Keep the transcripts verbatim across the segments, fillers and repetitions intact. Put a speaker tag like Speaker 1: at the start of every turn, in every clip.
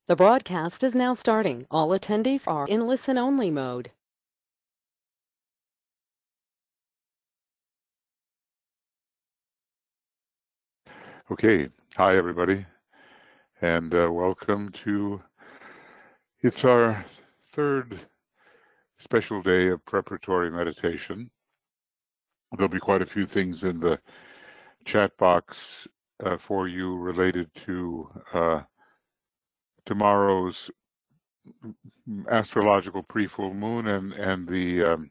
Speaker 1: The broadcast is now starting. All attendees are in listen-only mode.
Speaker 2: Okay, hi everybody, and uh, welcome to, it's our third special day of preparatory meditation. There'll be quite a few things in the chat box uh, for you related to uh, tomorrow's astrological pre-full moon and, and the um,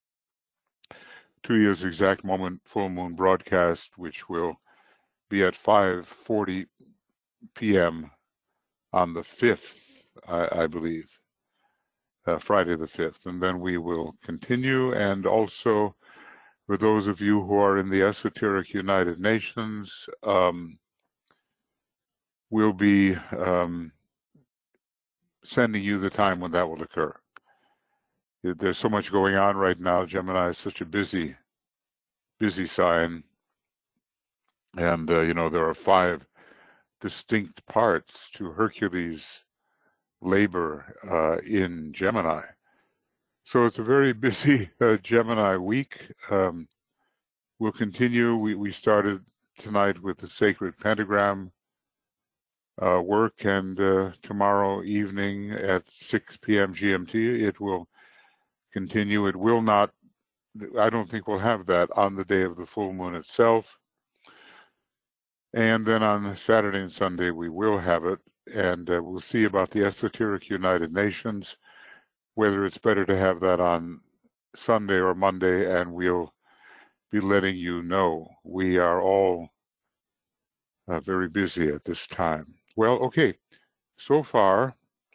Speaker 2: two years exact moment full moon broadcast, which will be at five forty p m on the fifth, I, I believe. Uh, Friday the fifth, and then we will continue. And also, for those of you who are in the Esoteric United Nations, um, we'll be um, sending you the time when that will occur. There's so much going on right now. Gemini is such a busy, busy sign. And, uh, you know, there are five distinct parts to Hercules' labor uh, in Gemini. So it's a very busy uh, Gemini week. Um, we'll continue. We, we started tonight with the sacred pentagram uh, work, and uh, tomorrow evening at six p m G M T, it will continue. It will not, I don't think we'll have that on the day of the full moon itself. And then on Saturday and Sunday, we will have it. And uh, we'll see about the Esoteric United Nations, whether it's better to have that on Sunday or Monday, and we'll be letting you know. We are all uh, very busy at this time. Well, okay, so far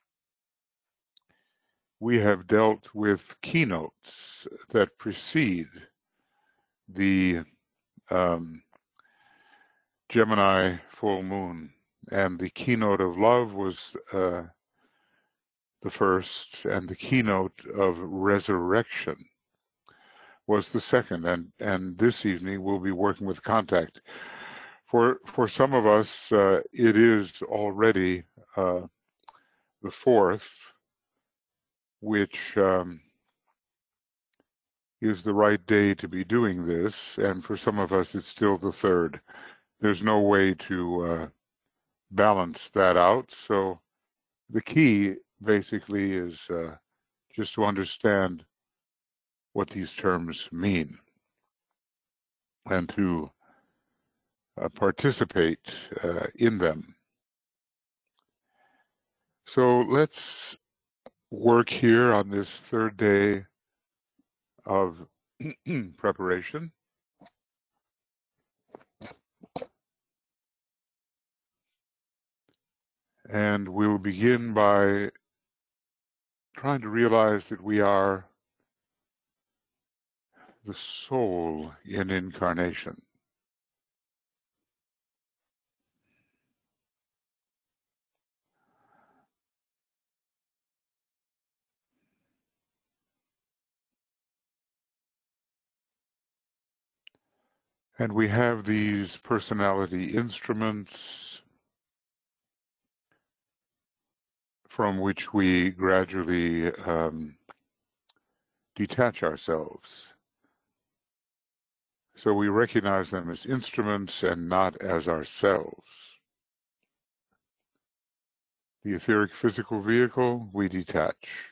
Speaker 2: we have dealt with keynotes that precede the um, Gemini full moon, and the keynote of love was uh, the first, and the keynote of resurrection was the second. And and this evening we'll be working with contact. For for some of us, uh, it is already uh, the fourth, which um, is the right day to be doing this, and for some of us, it's still the third. There's no way to uh, balance that out. So the key basically is uh, just to understand what these terms mean and to uh, participate uh, in them. So let's work here on this third day of preparation. And we'll begin by trying to realize that we are the soul in incarnation. And we have these personality instruments from which we gradually um, detach ourselves. So we recognize them as instruments and not as ourselves. The etheric physical vehicle, we detach,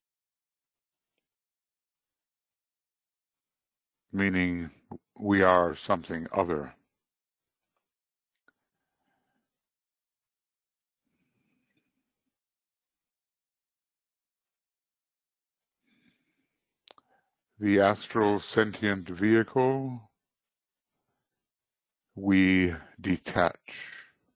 Speaker 2: meaning we are something other. The astral sentient vehicle, we detach.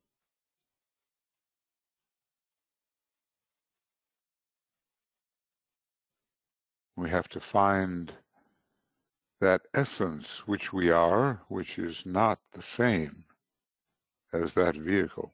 Speaker 2: We have to find that essence which we are, which is not the same as that vehicle.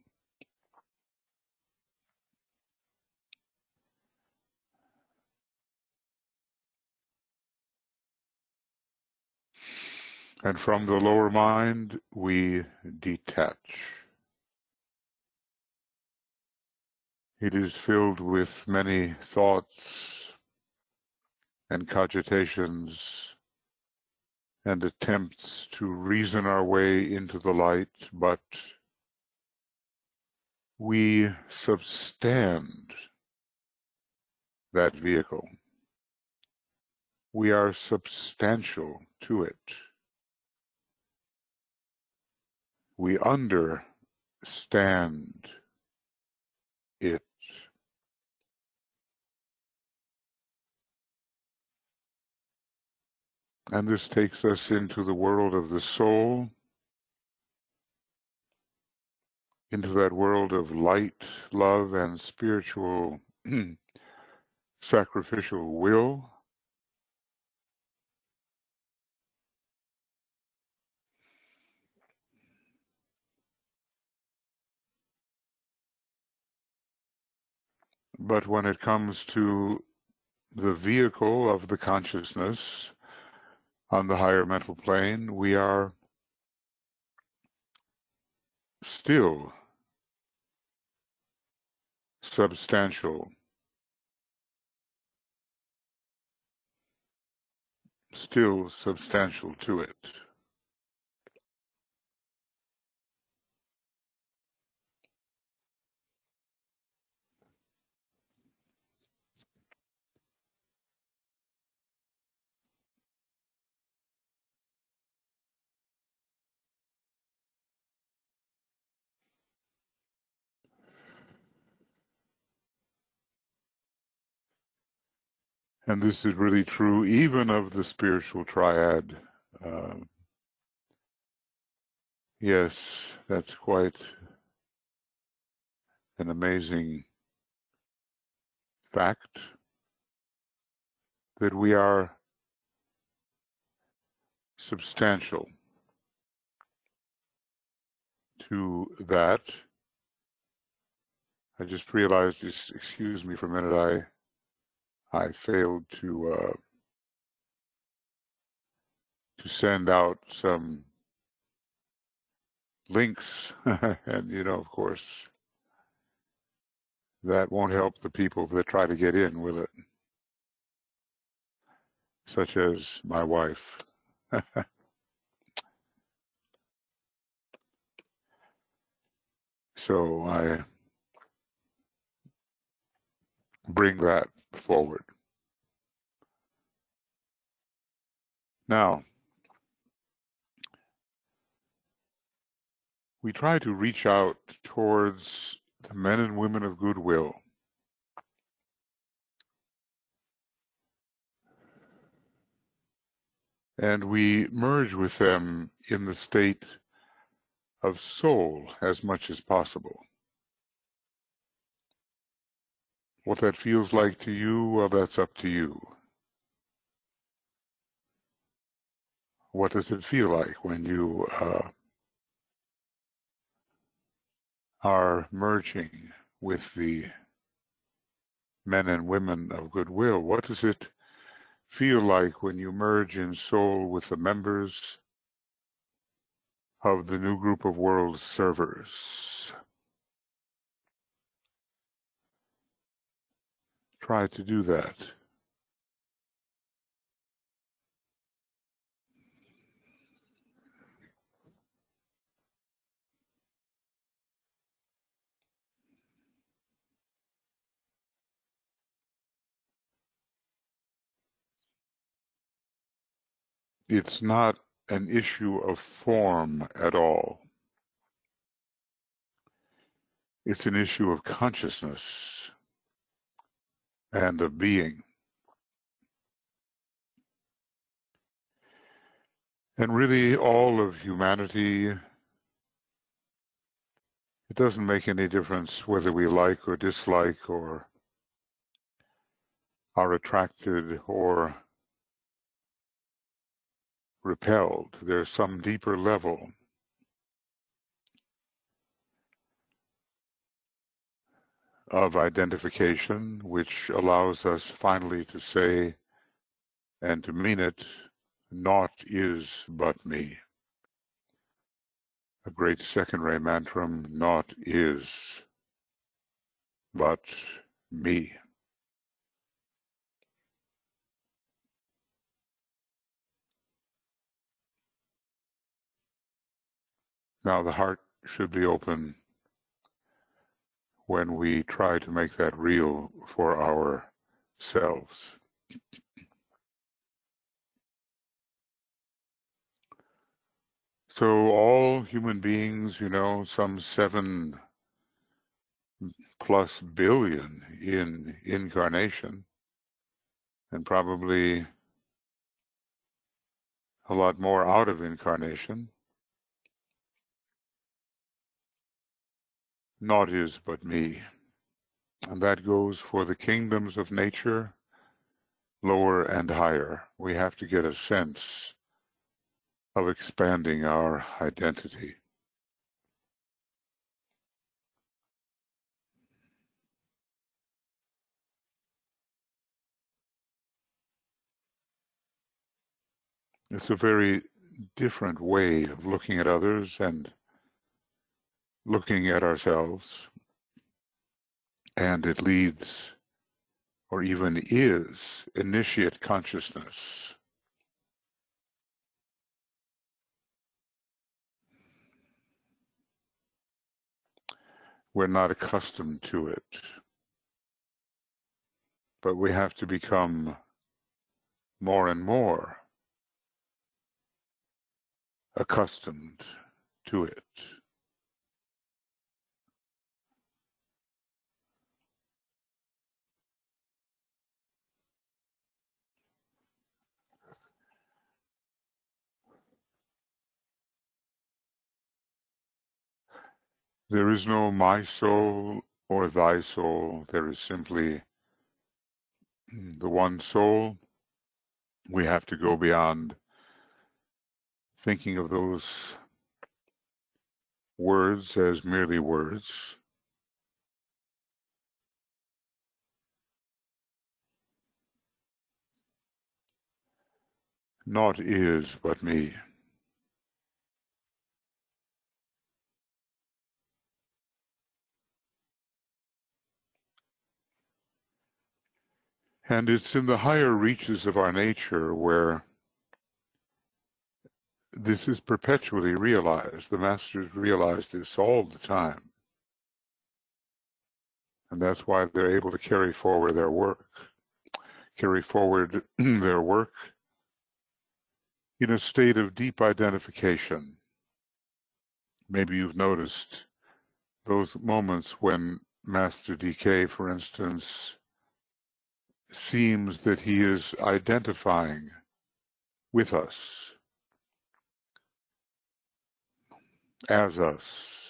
Speaker 2: And from the lower mind, we detach. It is filled with many thoughts and cogitations and attempts to reason our way into the light, but we substand that vehicle. We are substantial to it. We understand it. And this takes us into the world of the soul, into that world of light, love, and spiritual sacrificial will. But when it comes to the vehicle of the consciousness on the higher mental plane, we are still substantial, still substantial to it. And this is really true even of the spiritual triad. Uh, yes, that's quite an amazing fact that we are substantial to that. I just realized this, excuse me for a minute, I I failed to uh, to send out some links and you know, of course, that won't help the people that try to get in, will it? Such as my wife. So I bring that forward. Now, we try to reach out towards the men and women of goodwill. And we merge with them in the state of soul as much as possible. What that feels like to you, well, that's up to you. What does it feel like when you uh, are merging with the men and women of goodwill? What does it feel like when you merge in soul with the members of the new group of world servers? Try to do that. It's not an issue of form at all. It's an issue of consciousness and of being. And really, all of humanity, it doesn't make any difference whether we like or dislike or are attracted or repelled. There's some deeper level of identification which allows us finally to say and to mean it, naught is but me. A great second ray mantram, naught is but me. Now the heart should be open when we try to make that real for ourselves. So all human beings, you know, some seven plus billion in incarnation, and probably a lot more out of incarnation. Naught is but me. And that goes for the kingdoms of nature, lower and higher. We have to get a sense of expanding our identity. It's a very different way of looking at others and looking at ourselves, and it leads, or even is, initiate consciousness. We're not accustomed to it, but we have to become more and more accustomed to it. There is no my soul or thy soul. There is simply the one soul. We have to go beyond thinking of those words as merely words. Naught is but me. And it's in the higher reaches of our nature where this is perpetually realized. The masters realize this all the time. And that's why they're able to carry forward their work, carry forward their work in a state of deep identification. Maybe you've noticed those moments when Master D K, for instance, seems that he is identifying with us, as us.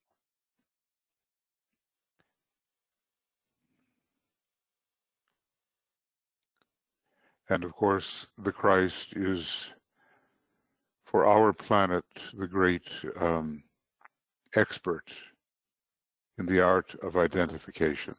Speaker 2: And of course, the Christ is, for our planet, the great um, expert in the art of identification.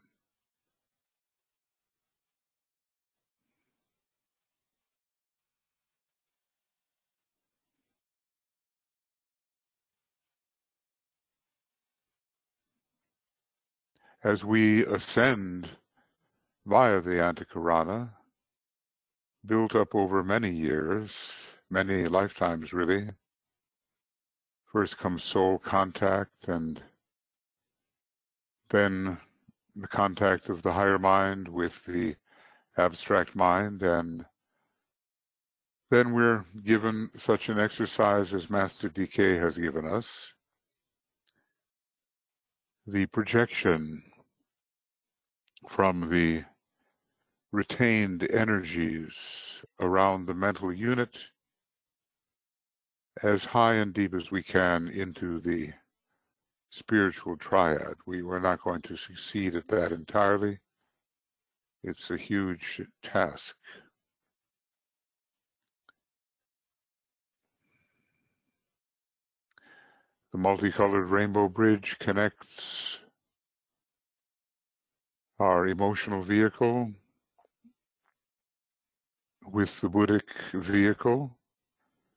Speaker 2: As we ascend via the Antakarana, built up over many years, many lifetimes really, first comes soul contact, and then the contact of the higher mind with the abstract mind, and then we're given such an exercise as Master D K has given us, the projection from the retained energies around the mental unit as high and deep as we can into the spiritual triad. We were not going to succeed at that entirely. It's a huge task. The multicolored rainbow bridge connects our emotional vehicle with the Buddhic vehicle,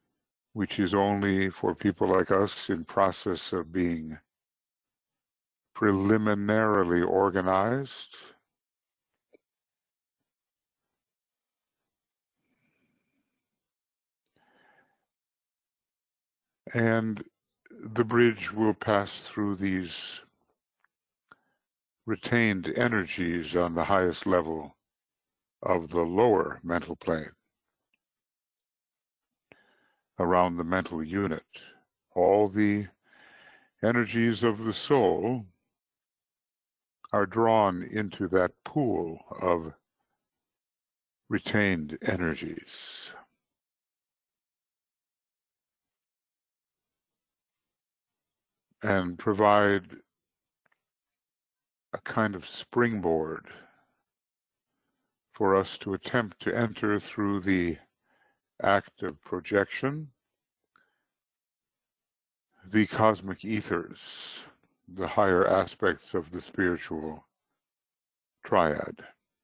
Speaker 2: which is only for people like us in process of being preliminarily organized. And the bridge will pass through these retained energies on the highest level of the lower mental plane, around the mental unit. All the energies of the soul are drawn into that pool of retained energies. And provide a kind of springboard for us to attempt to enter through the act of projection, the cosmic ethers, the higher aspects of the spiritual triad.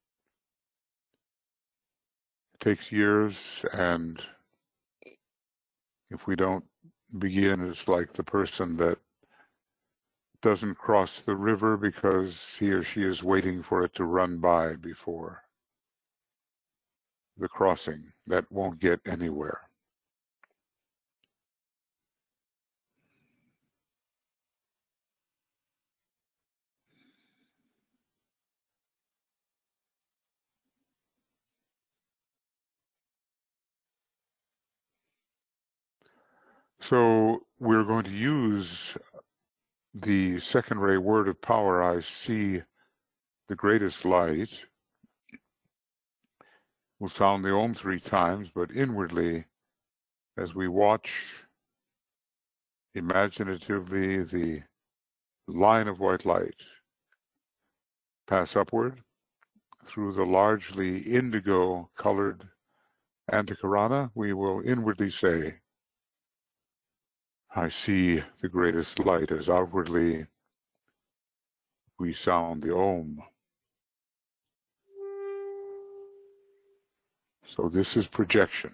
Speaker 2: It takes years, and if we don't begin, it's like the person that doesn't cross the river because he or she is waiting for it to run by before the crossing. That won't get anywhere. So we're going to use the second ray word of power, I see the greatest light. We'll sound the Om three times, but inwardly, as we watch imaginatively the line of white light pass upward through the largely indigo colored Antakarana, we will inwardly say, I see the greatest light, as outwardly we sound the Om. So this is projection.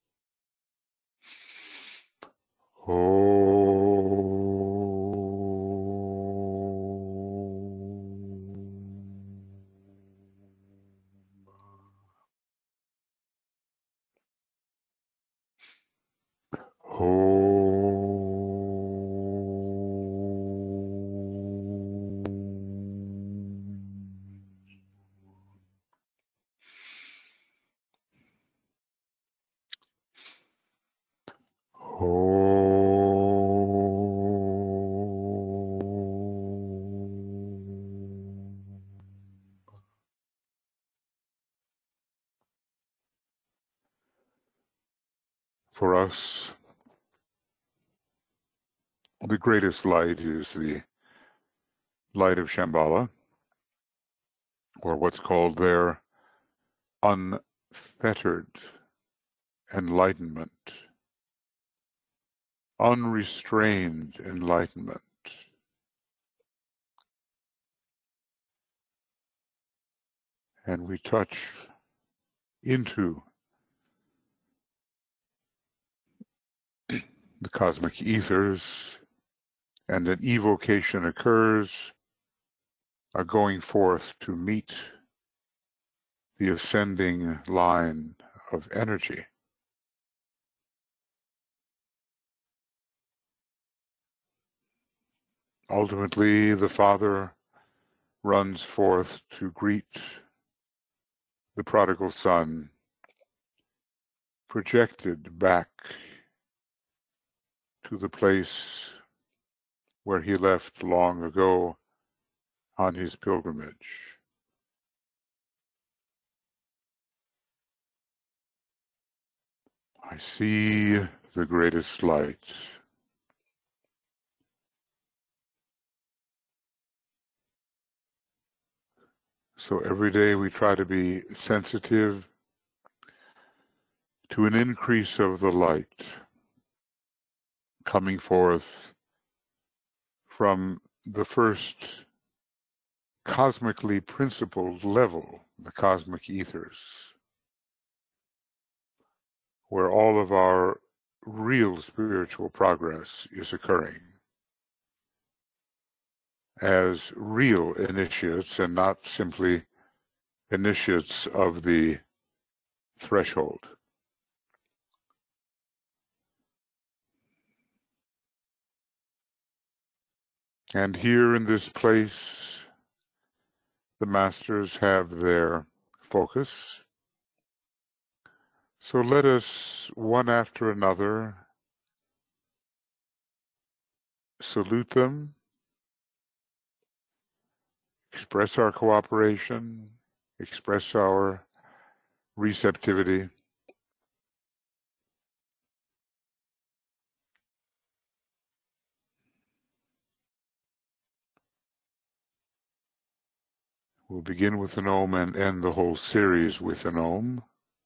Speaker 2: For us, the greatest light is the light of Shambhala, or what's called their unfettered enlightenment, unrestrained enlightenment. And we touch into the cosmic ethers, and an evocation occurs, a going forth to meet the ascending line of energy. Ultimately, the Father runs forth to greet the prodigal son, projected back to the place where he left long ago on his pilgrimage. I see the greatest light. So every day we try to be sensitive to an increase of the light coming forth from the first cosmically principled level, the cosmic ethers, where all of our real spiritual progress is occurring. as real initiates and not simply initiates of the threshold. And here in this place, the masters have their focus. So let us, one after another, salute them, express our cooperation, express our receptivity. We'll begin with an Om and end the whole series with an Om.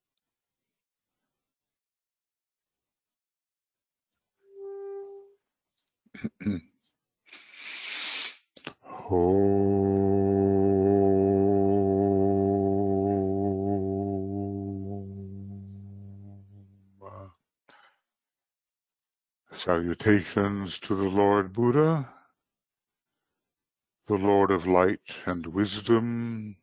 Speaker 2: Salutations to the Lord Buddha, the Lord of light and wisdom.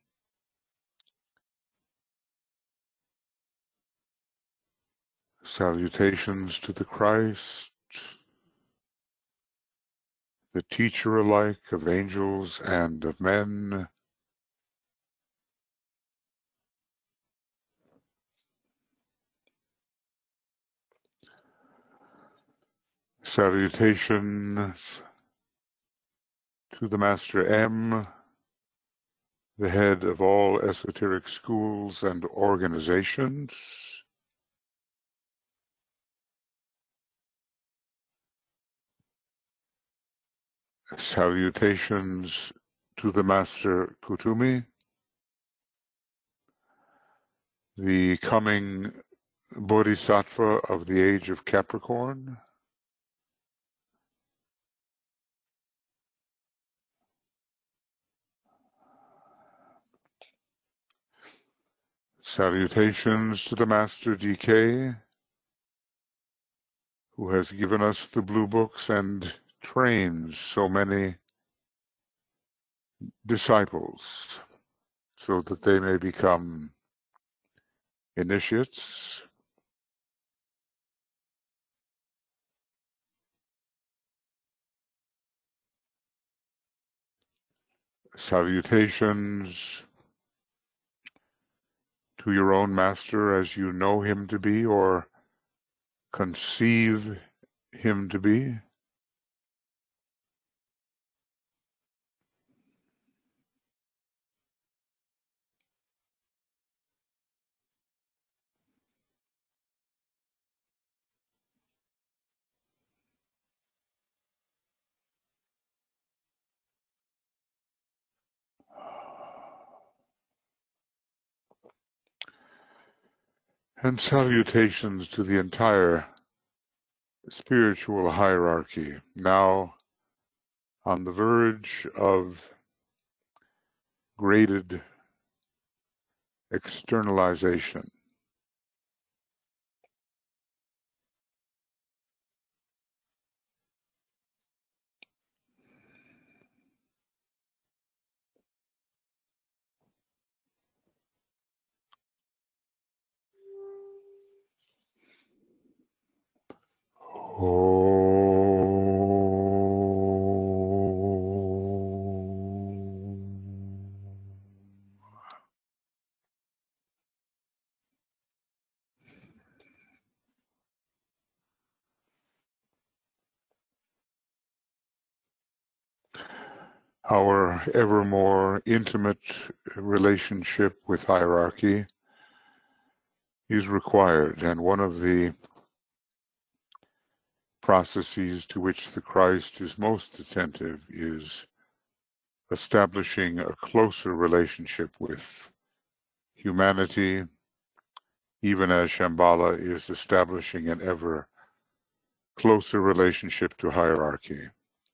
Speaker 2: Salutations to the Christ, the teacher alike of angels and of men. Salutations to the Master M, the head of all esoteric schools and organizations. Salutations to the Master Kutumi, the coming Bodhisattva of the age of Capricorn. Salutations to the Master D K, who has given us the blue books and trains so many disciples so that they may become initiates. Salutations to your own master as you know him to be or conceive him to be. And salutations to the entire spiritual hierarchy, now on the verge of graded externalization. Oh. Our ever more intimate relationship with hierarchy is required, and one of the processes to which the Christ is most attentive is establishing a closer relationship with humanity, even as Shambhala is establishing an ever closer relationship to hierarchy.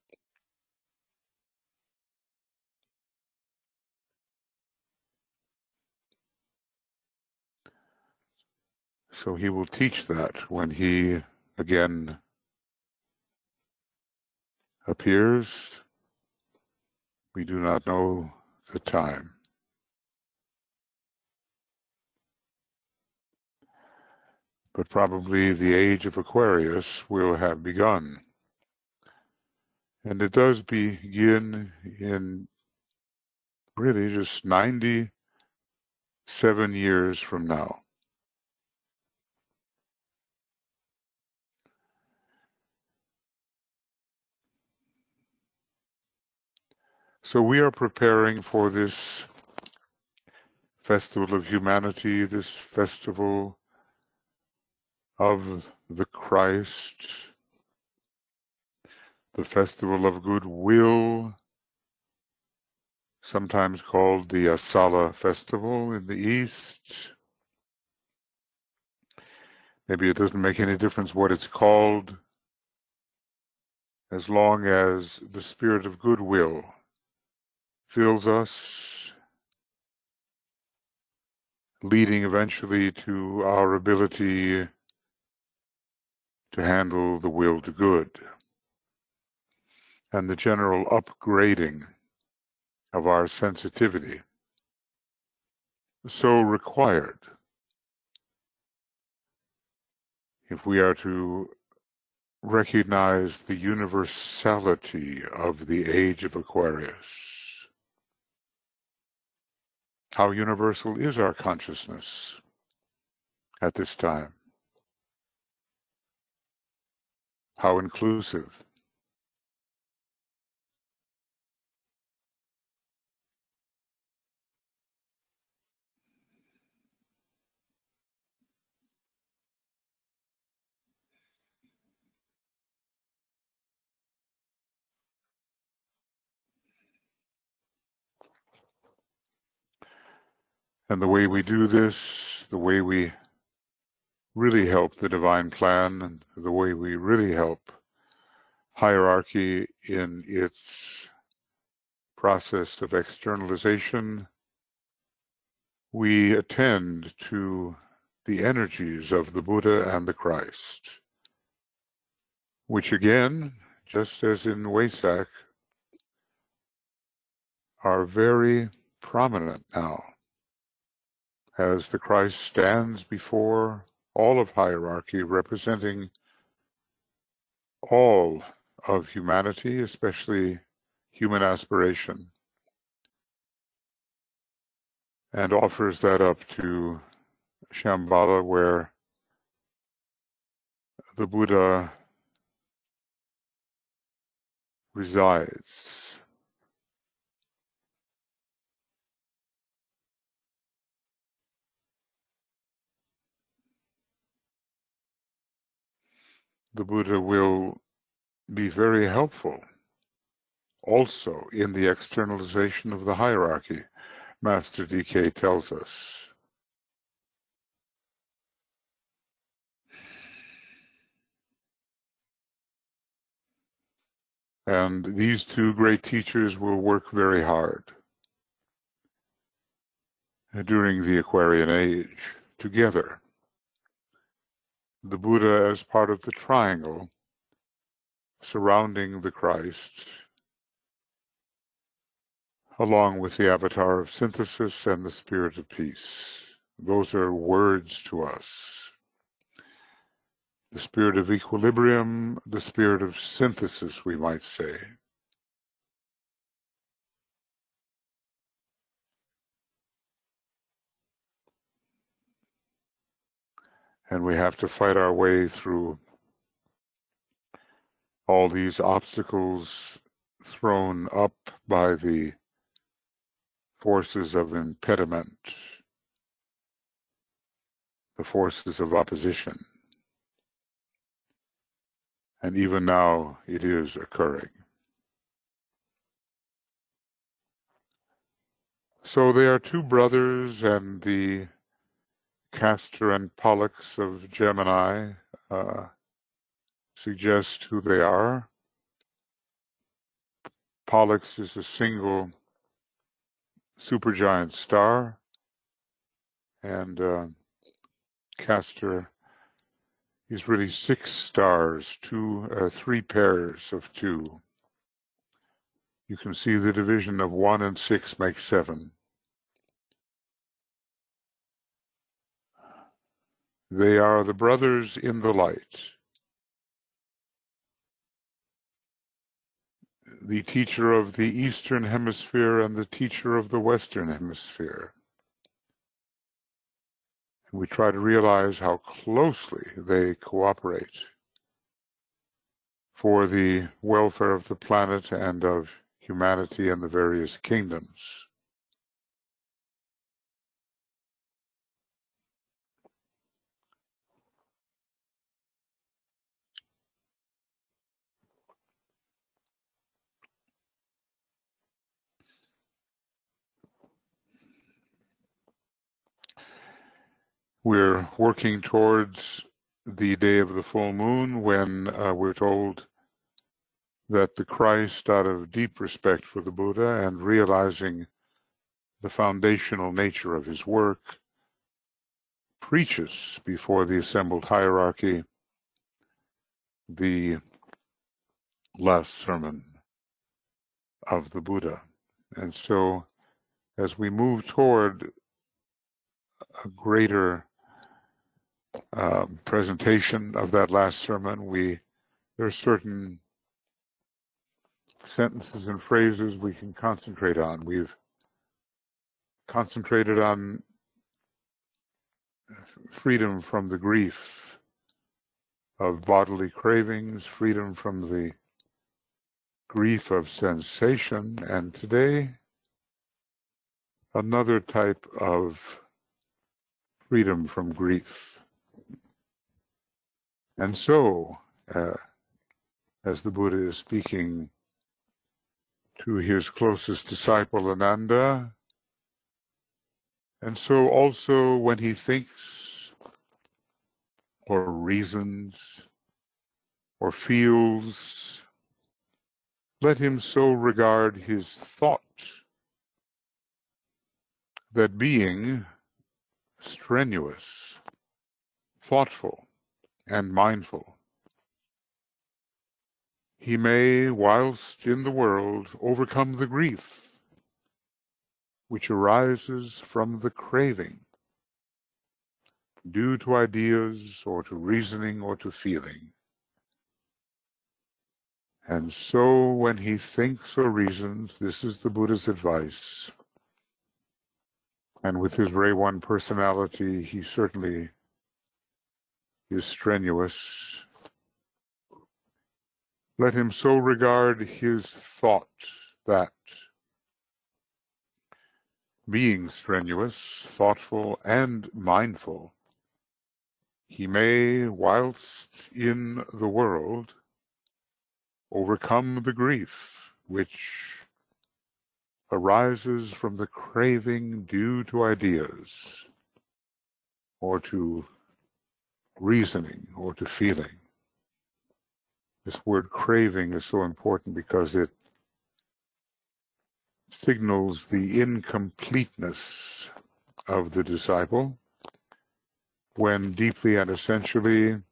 Speaker 2: So he will teach that when he again appears. We do not know the time. But probably the age of Aquarius will have begun. And it does begin in really just ninety-seven years from now. So we are preparing for this festival of humanity, this festival of the Christ, the festival of goodwill, sometimes called the Asala festival in the East. Maybe it doesn't make any difference what it's called, as long as the spirit of goodwill fills us, leading eventually to our ability to handle the will to good and the general upgrading of our sensitivity, so required if we are to recognize the universality of the age of Aquarius. How universal is our consciousness at this time? How inclusive? And the way we do this, the way we really help the divine plan, and the way we really help hierarchy in its process of externalization, we attend to the energies of the Buddha and the Christ, which again, just as in Wesak, are very prominent now, as the Christ stands before all of hierarchy, representing all of humanity, especially human aspiration, and offers that up to Shambhala, where the Buddha resides. The Buddha will be very helpful also in the externalization of the hierarchy, Master D K tells us. And these two great teachers will work very hard during the Aquarian Age together. The Buddha as part of the triangle surrounding the Christ, along with the avatar of synthesis and the spirit of peace. Those are words to us. The spirit of equilibrium, the spirit of synthesis, we might say. And we have to fight our way through all these obstacles thrown up by the forces of impediment, the forces of opposition. And even now it is occurring. So they are two brothers, and the Castor and Pollux of Gemini uh, suggest who they are. Pollux is a single supergiant star, and uh, Castor is really six stars, two, uh, three pairs of two You can see the division of one and six makes seven. They are the brothers in the light. The teacher of the Eastern Hemisphere and the teacher of the Western Hemisphere. And we try to realize how closely they cooperate for the welfare of the planet and of humanity and the various kingdoms. We're working towards the day of the full moon when uh, we're told that the Christ, out of deep respect for the Buddha and realizing the foundational nature of his work, preaches before the assembled hierarchy the last sermon of the Buddha. And so as we move toward a greater uh, presentation of that last sermon, we there are certain sentences and phrases we can concentrate on. We've concentrated on freedom from the grief of bodily cravings, freedom from the grief of sensation, and today another type of freedom from grief. And so, uh, as the Buddha is speaking to his closest disciple, Ananda, and so also when he thinks or reasons or feels, let him so regard his thought that being strenuous, thoughtful, and mindful, he may, whilst in the world, overcome the grief which arises from the craving due to ideas or to reasoning or to feeling. And so when he thinks or reasons, this is the Buddha's advice. And with his Ray One personality, he certainly is strenuous. Let him so regard his thought that, being strenuous, thoughtful, and mindful, he may, whilst in the world, overcome the grief which arises from the craving due to ideas or to reasoning or to feeling. This word craving is so important because it signals the incompleteness of the disciple when deeply and essentially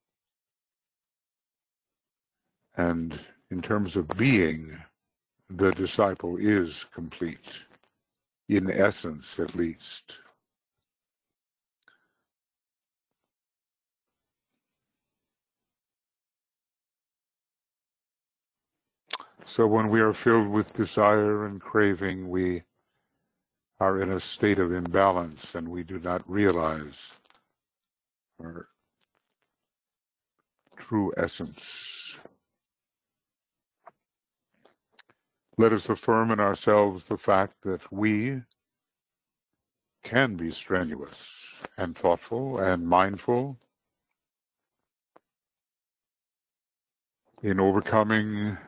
Speaker 2: and in terms of being, the disciple is complete, in essence at least. So when we are filled with desire and craving, we are in a state of imbalance and we do not realize our true essence. Let us affirm in ourselves the fact that we can be strenuous and thoughtful and mindful in overcoming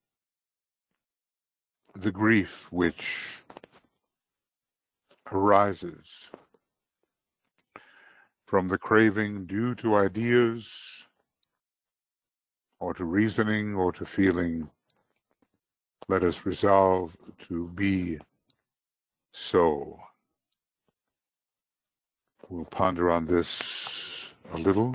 Speaker 2: the grief which arises from the craving due to ideas or to reasoning or to feeling. Let us resolve to be so. We'll ponder on this a little.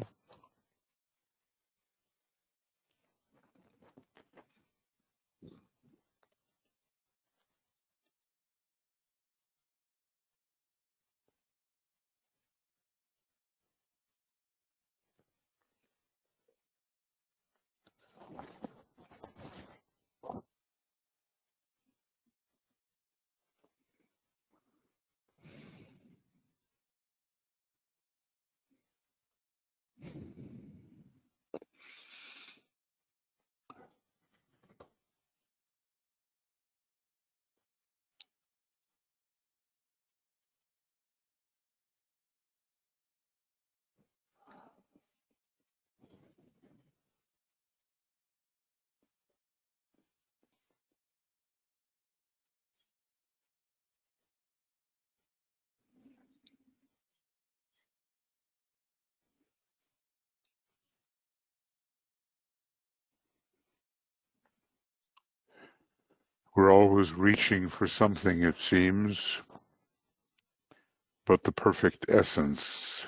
Speaker 2: We're always reaching for something, it seems, but the perfect essence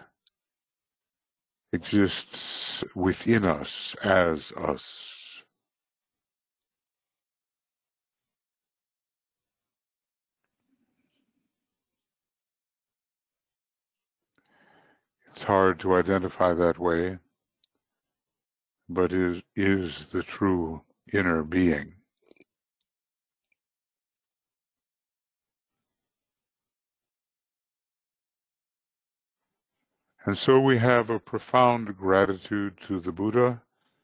Speaker 2: exists within us as us. It's hard to identify that way, but is is the true inner being. And so we have a profound gratitude to the Buddha.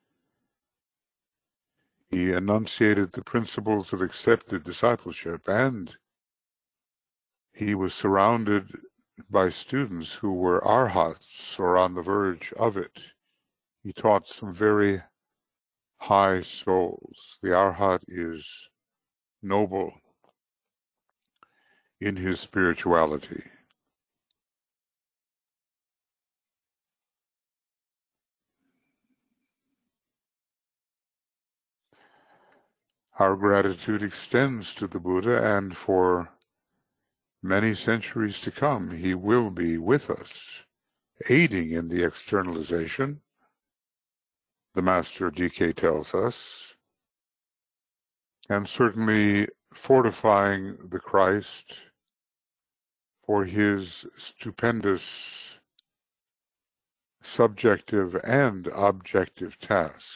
Speaker 2: He enunciated the principles of accepted discipleship, and he was surrounded by students who were arhats, or on the verge of it. He taught some very high souls. The arhat is noble in his spirituality. Our gratitude extends to the Buddha, and for many centuries to come, he will be with us, aiding in the externalization, the Master D K tells us, and certainly fortifying the Christ for his stupendous subjective and objective task.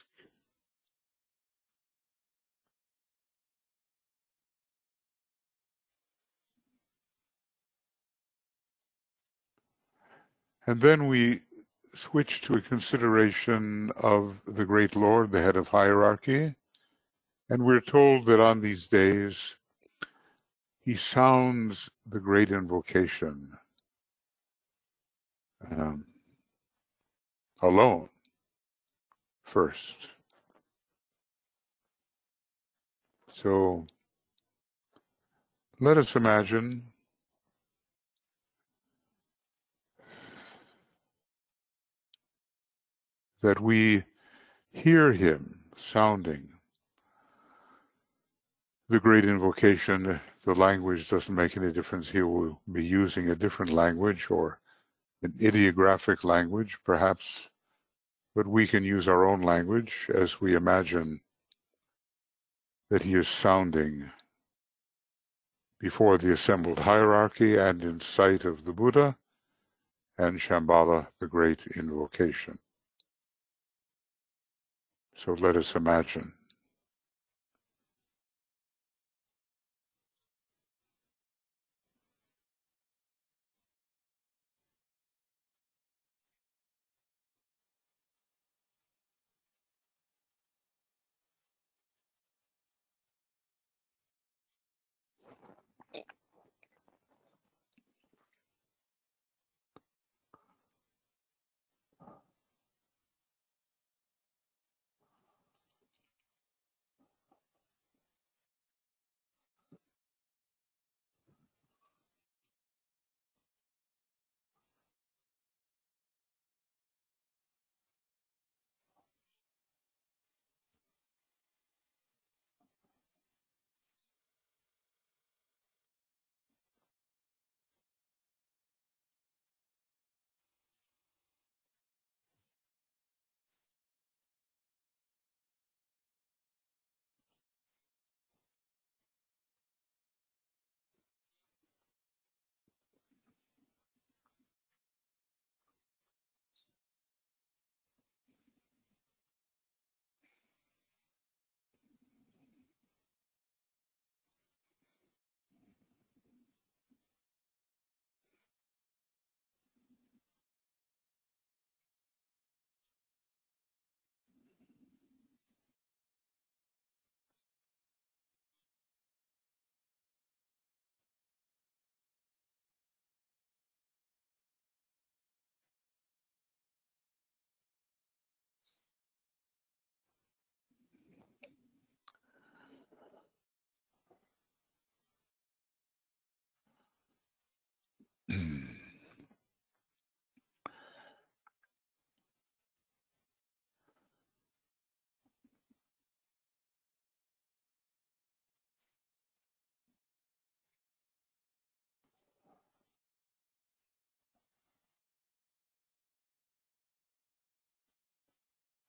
Speaker 2: And then we switch to a consideration of the great Lord, the head of hierarchy, and we're told that on these days he sounds the great invocation um, alone first. So let us imagine that we hear him sounding the great invocation. The language doesn't make any difference. He will be using a different language or an ideographic language, perhaps, but we can use our own language as we imagine that he is sounding before the assembled hierarchy and in sight of the Buddha and Shambhala, the great invocation. So let us imagine.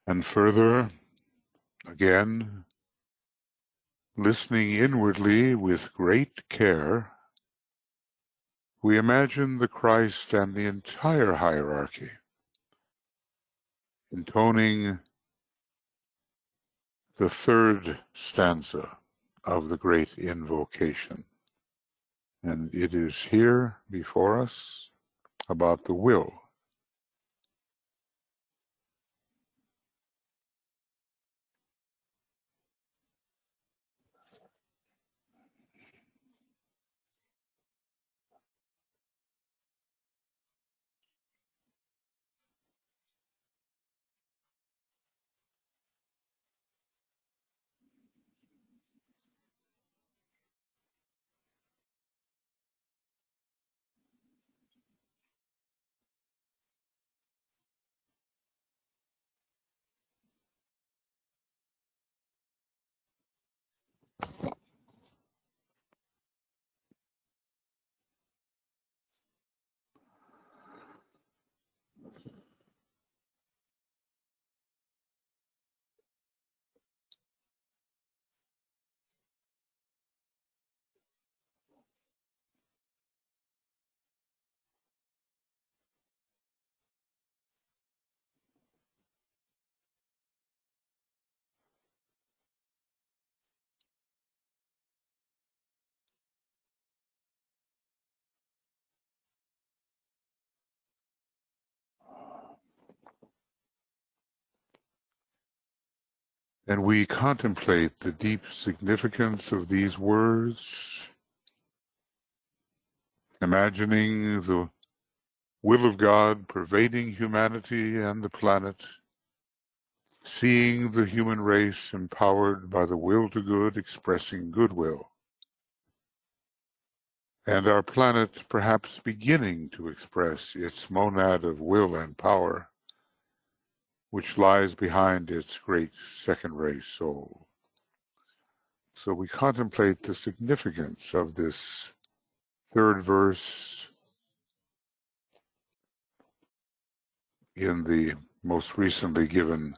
Speaker 2: And further, again, listening inwardly with great care, we imagine the Christ and the entire hierarchy, intoning the third stanza of the great invocation. And it is here before us about the will. And we contemplate the deep significance of these words, imagining the will of God pervading humanity and the planet, seeing the human race empowered by the will to good, expressing goodwill, and our planet perhaps beginning to express its monad of will and power, which lies behind its great second-ray soul. So we contemplate the significance of this third verse in the most recently given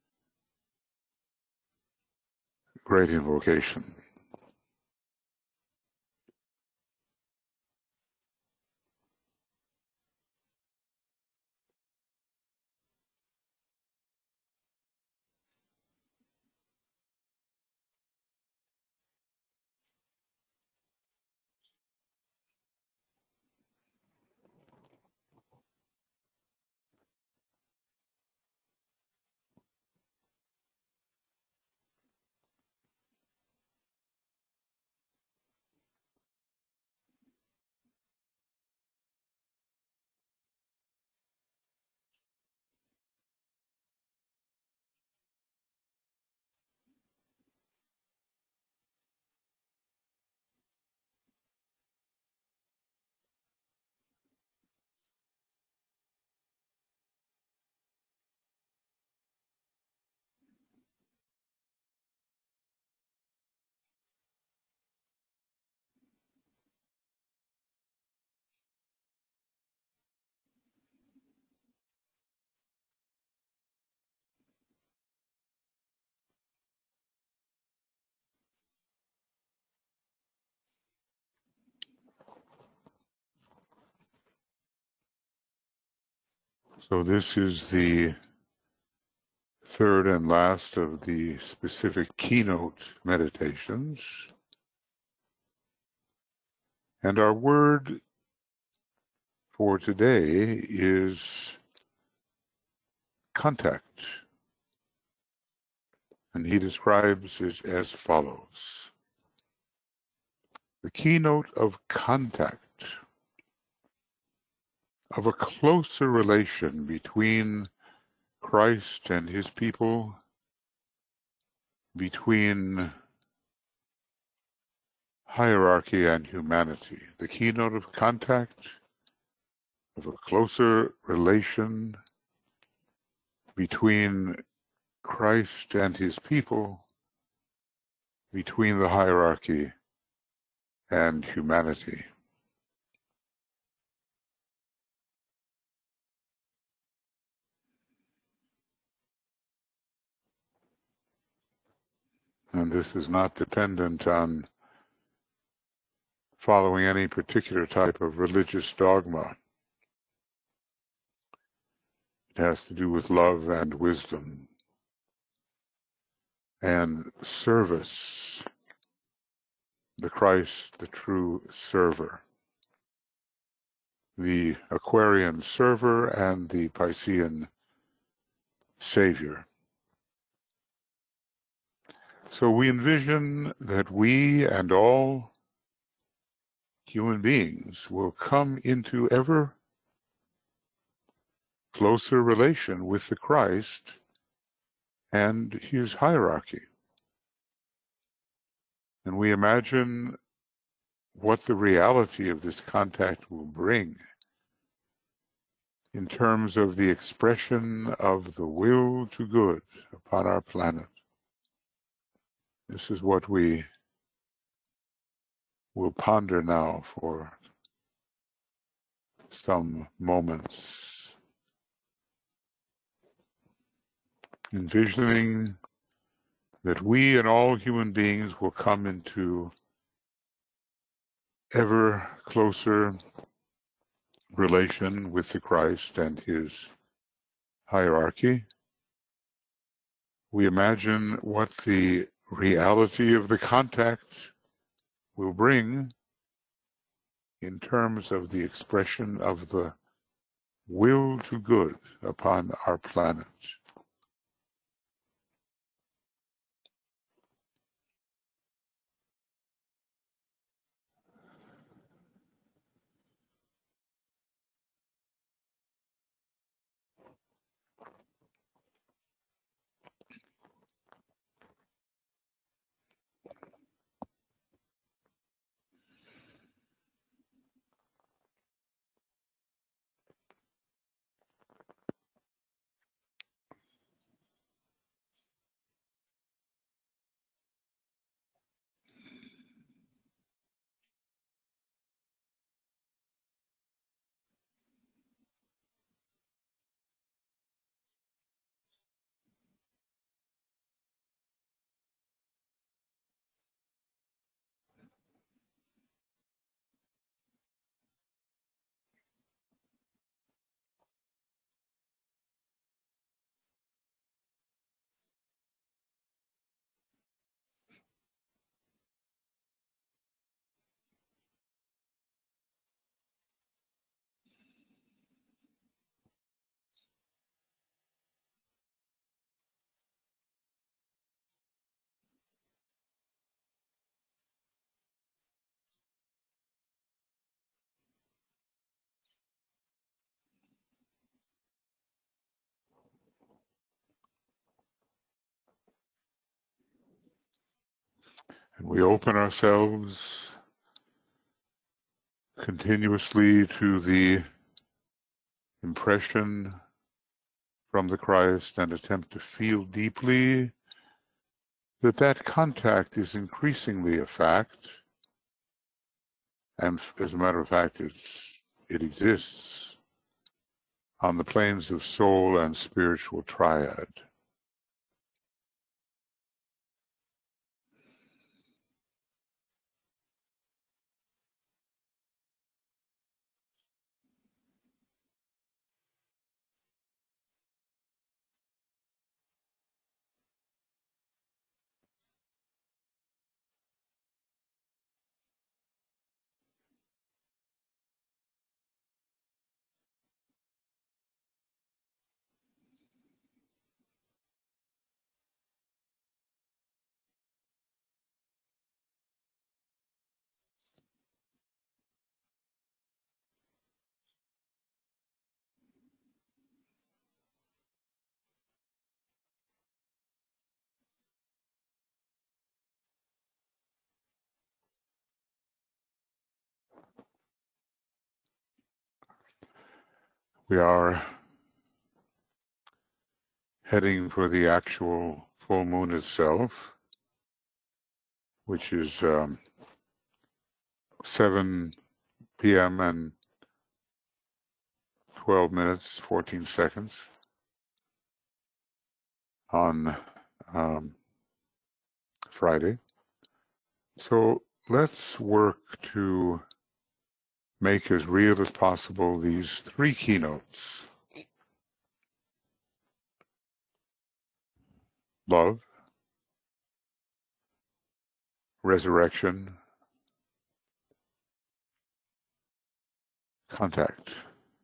Speaker 2: great invocation. So this is the third and last of the specific keynote meditations. And our word for today is contact. And he describes it as follows. The keynote of contact, of a closer relation between Christ and his people, between hierarchy and humanity. The keynote of contact, of a closer relation between Christ and his people, between the hierarchy and humanity. And this is not dependent on following any particular type of religious dogma. It has to do with love and wisdom and service, the Christ, the true server, the Aquarian server and the Piscean savior. So we envision that we and all human beings will come into ever closer relation with the Christ and his hierarchy. And we imagine what the reality of this contact will bring in terms of the expression of the will to good upon our planet. This is what we will ponder now for some moments, envisioning that we and all human beings will come into ever closer relation with the Christ and his hierarchy. We imagine what the reality of the contact will bring in terms of the expression of the will to good upon our planet. And we open ourselves continuously to the impression from the Christ and attempt to feel deeply that that contact is increasingly a fact. And as a matter of fact, it's, it exists on the planes of soul and spiritual triad. We are heading for the actual full moon itself, which is um, seven p m and twelve minutes, fourteen seconds on um, Friday. So let's work to make as real as possible these three keynotes: love, resurrection, contact.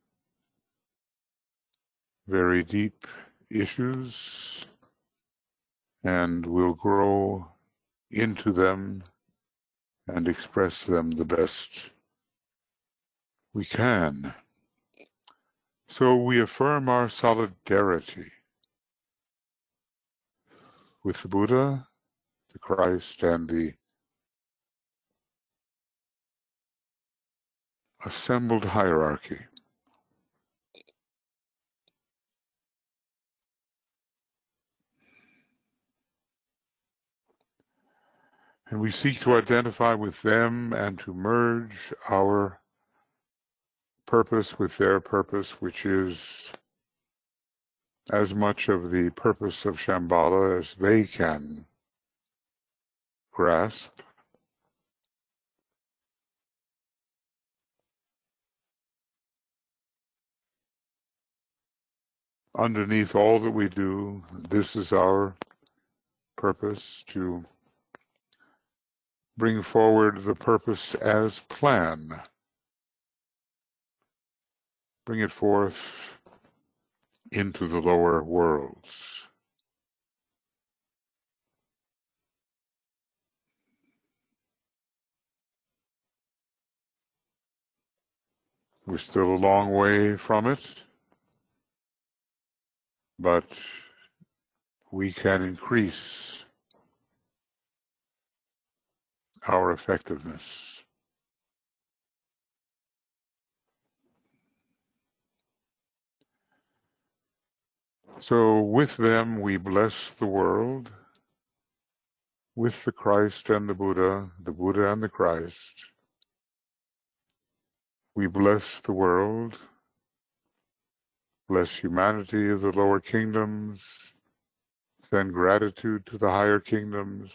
Speaker 2: Very deep issues, and we'll grow into them and express them the best we can. So we affirm our solidarity with the Buddha, the Christ, and the assembled hierarchy. And we seek to identify with them and to merge our purpose with their purpose, which is as much of the purpose of Shambhala as they can grasp. Underneath all that we do, this is our purpose: to bring forward the purpose as plan. Bring it forth into the lower worlds. We're still a long way from it, but we can increase our effectiveness. So with them we bless the world, with the Christ and the Buddha, the Buddha and the Christ. We bless the world, bless humanity of the lower kingdoms, send gratitude to the higher kingdoms.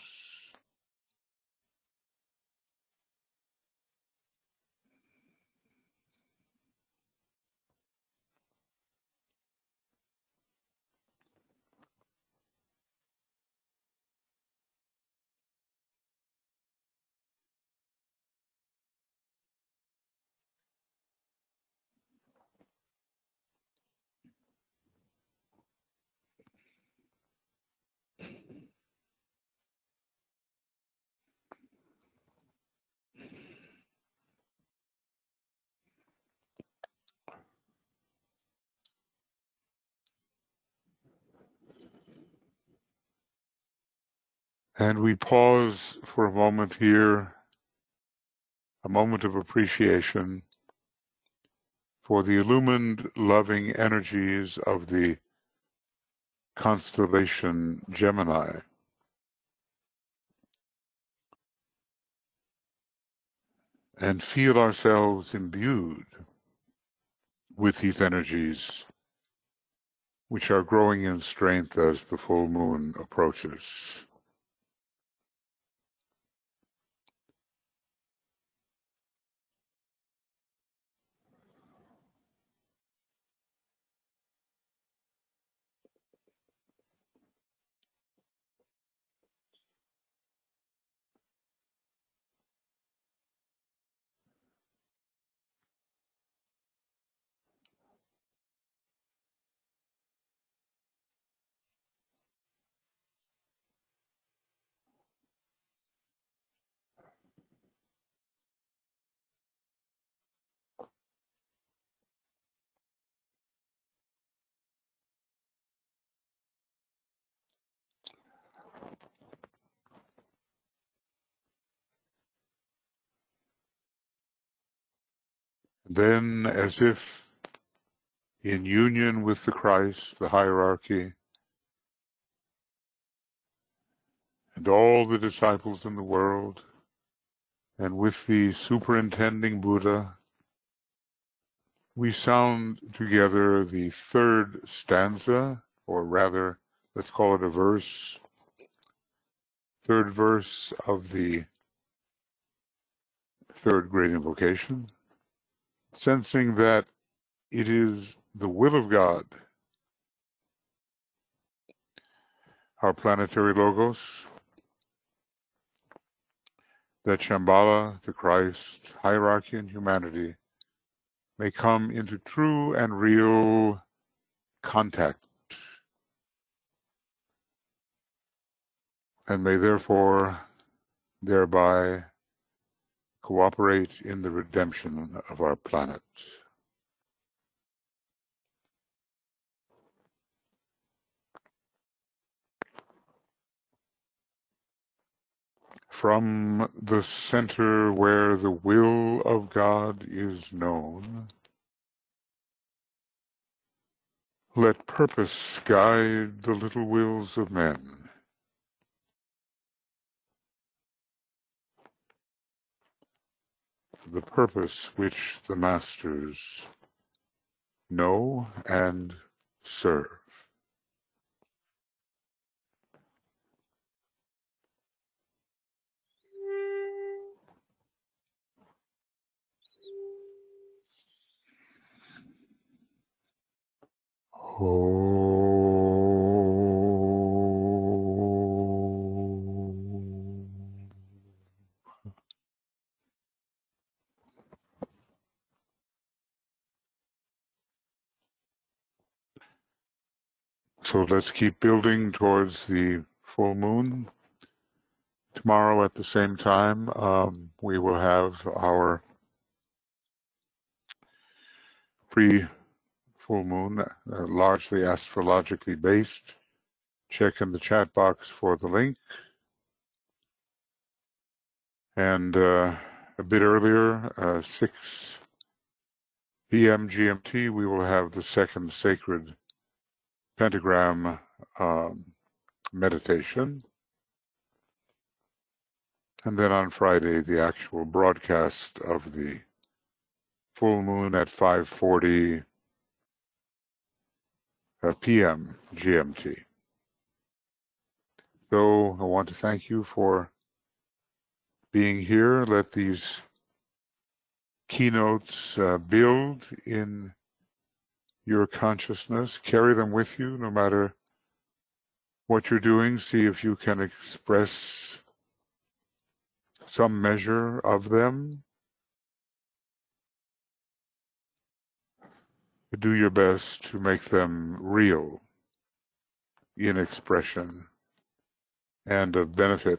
Speaker 2: And we pause for a moment here, a moment of appreciation for the illumined, loving energies of the constellation Gemini. And feel ourselves imbued with these energies, which are growing in strength as the full moon approaches. Then, as if in union with the Christ, the hierarchy, and all the disciples in the world, and with the superintending Buddha, we sound together the third stanza, or rather, let's call it a verse, third verse of the third great invocation, sensing that it is the will of God, our planetary logos, that Shambhala, the Christ, hierarchy, and humanity may come into true and real contact, and may therefore thereby cooperate in the redemption of our planet. From the center where the will of God is known, let purpose guide the little wills of men. The purpose which the masters know and serve. So let's keep building towards the full moon. Tomorrow at the same time, um, we will have our pre-full moon, uh, largely astrologically based. Check in the chat box for the link. And uh, a bit earlier, uh, six p m G M T, we will have the second sacred pentagram um, meditation. And then on Friday, the actual broadcast of the full moon at five forty p m G M T. So I want to thank you for being here. Let these keynotes uh, build in your consciousness. Carry them with you no matter what you're doing. See if you can express some measure of them. Do your best to make them real in expression and of benefit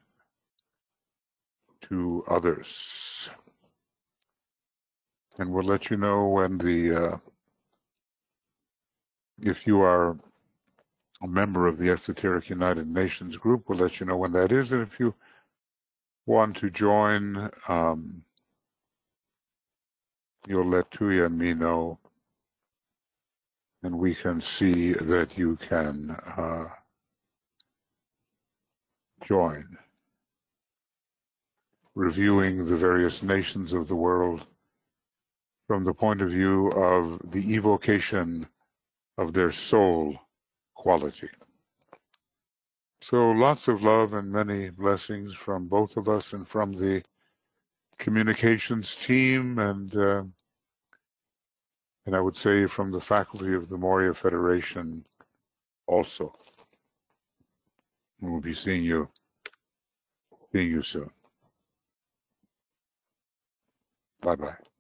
Speaker 2: to others. And we'll let you know when the, uh, if you are a member of the Esoteric United Nations group, we'll let you know when that is. And if you want to join, um, you'll let Tuya and me know, and we can see that you can uh, join, reviewing the various nations of the world from the point of view of the evocation of their soul quality. So lots of love and many blessings from both of us and from the communications team, and uh, and I would say from the faculty of the Moria Federation also. We'll be seeing you, seeing you soon. Bye-bye.